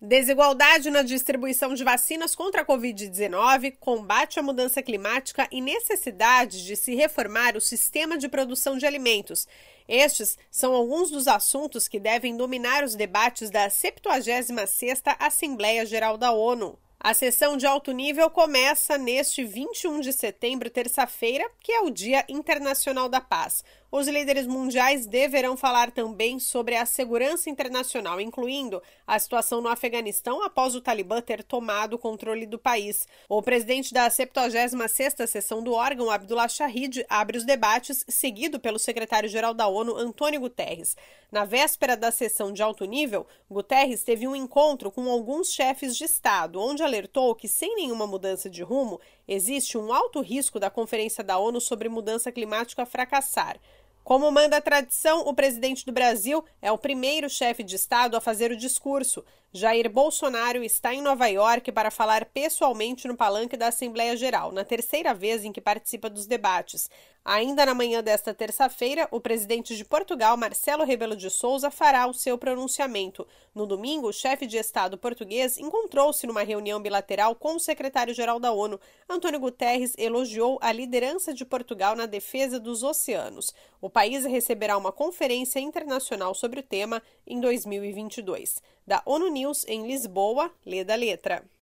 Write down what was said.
Desigualdade na distribuição de vacinas contra a Covid-19, combate à mudança climática e necessidade de se reformar o sistema de produção de alimentos. Estes são alguns dos assuntos que devem dominar os debates da 76ª Assembleia Geral da ONU. A sessão de alto nível começa neste 21 de setembro, terça-feira, que é o Dia Internacional da Paz. Os líderes mundiais deverão falar também sobre a segurança internacional, incluindo a situação no Afeganistão após o Talibã ter tomado o controle do país. O presidente da 76ª sessão do órgão, Abdullah Shahid, abre os debates, seguido pelo secretário-geral da ONU, Antônio Guterres. Na véspera da sessão de alto nível, Guterres teve um encontro com alguns chefes de Estado, onde alertou que, sem nenhuma mudança de rumo, existe um alto risco da Conferência da ONU sobre Mudança Climática fracassar. Como manda a tradição, o presidente do Brasil é o primeiro chefe de Estado a fazer o discurso. Jair Bolsonaro está em Nova York para falar pessoalmente no palanque da Assembleia Geral, na terceira vez em que participa dos debates. Ainda na manhã desta terça-feira, o presidente de Portugal, Marcelo Rebelo de Sousa, fará o seu pronunciamento. No domingo, o chefe de Estado português encontrou-se numa reunião bilateral com o secretário-geral da ONU. Antônio Guterres elogiou a liderança de Portugal na defesa dos oceanos. O país receberá uma conferência internacional sobre o tema em 2022. Da ONU News em Lisboa, lê da letra.